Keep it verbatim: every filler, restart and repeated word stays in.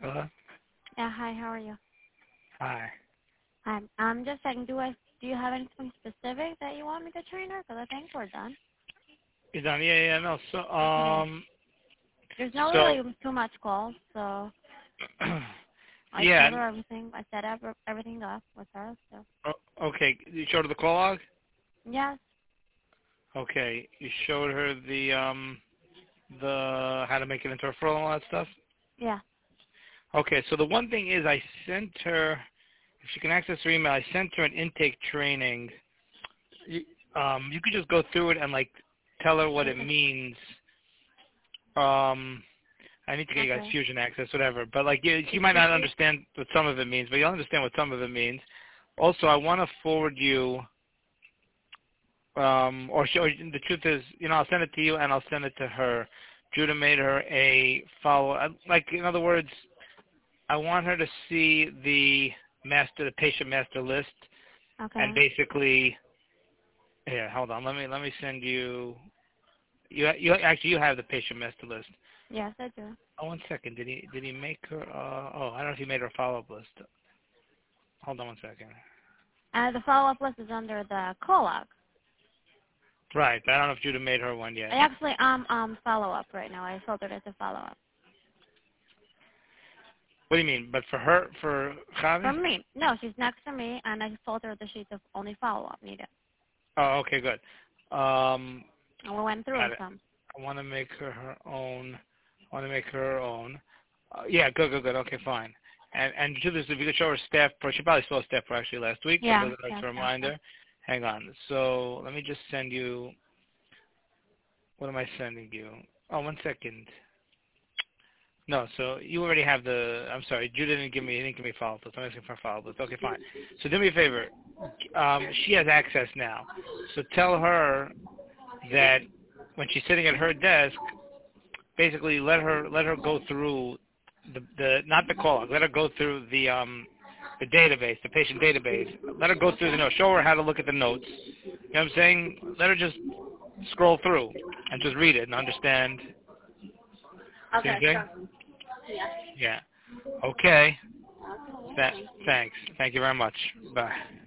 Hello? Yeah, hi, how are you? Hi. Um, I'm just saying, do I, do you have anything specific that you want me to train her? Because I think we're done. You done? Yeah, yeah, no. So, Okay. um, There's not so, really too much calls, so I yeah, told her everything. I set up everything up with her, so. o- okay. You showed her the call log? Yes. Okay. You showed her the, um, the, how to make it into a referral and all that stuff? Yeah. Okay, so the one thing is I sent her, if she can access her email, I sent her an intake training. You, um, you could just go through it and, like, tell her what it means. Um, I need to get you guys Okay. fusion access, whatever. But like, you, you might not understand what some of it means, but you'll understand what some of it means. Also, I want to forward you, um, or, she, or the truth is, you know, I'll send it to you and I'll send it to her. Judah made her a follow. Like, in other words, I want her to see the master, the patient master list, and Okay. basically, here, hold on. Let me let me send you. You you actually you have the patient master list. Yes, I do. Oh, one second. Did he did he make her? Uh, oh, I don't know if he made her a follow-up list. Hold on one second. Uh, the follow-up list is under the call log. Right, but I don't know if Judah made her one I yet. actually um um follow-up right now. I filtered it to follow-up. What do you mean? But for her, for For Javi? me. No, she's next to me, and I filtered the sheet of only follow-up needed. Oh, okay, good. Um, And we went through got it. some. I want to make her her own. I want to make her her own. Uh, yeah, good, good, good. Okay, fine. And and Judah, if you could show her staff pro, she probably saw staff pro actually last week, but Yeah, whether that's yeah, a yeah. reminder. Hang on. So let me just send you. What am I sending you? Oh, one second. No, so you already have the. I'm sorry, Judah didn't give me. He didn't give me a follow-up list. I'm asking for a follow-up list. Okay, fine. So do me a favor. Um, she has access now. So tell her that when she's sitting at her desk, basically let her let her go through the the not the call log. Let her go through the um the database, the patient database. Let her go through the notes. Show her how to look at the notes. You know what I'm saying? Let her just scroll through and just read it and understand. See what I'm Okay, saying? sure. Yeah. Yeah. Okay. Th- thanks. Thank you very much. Bye.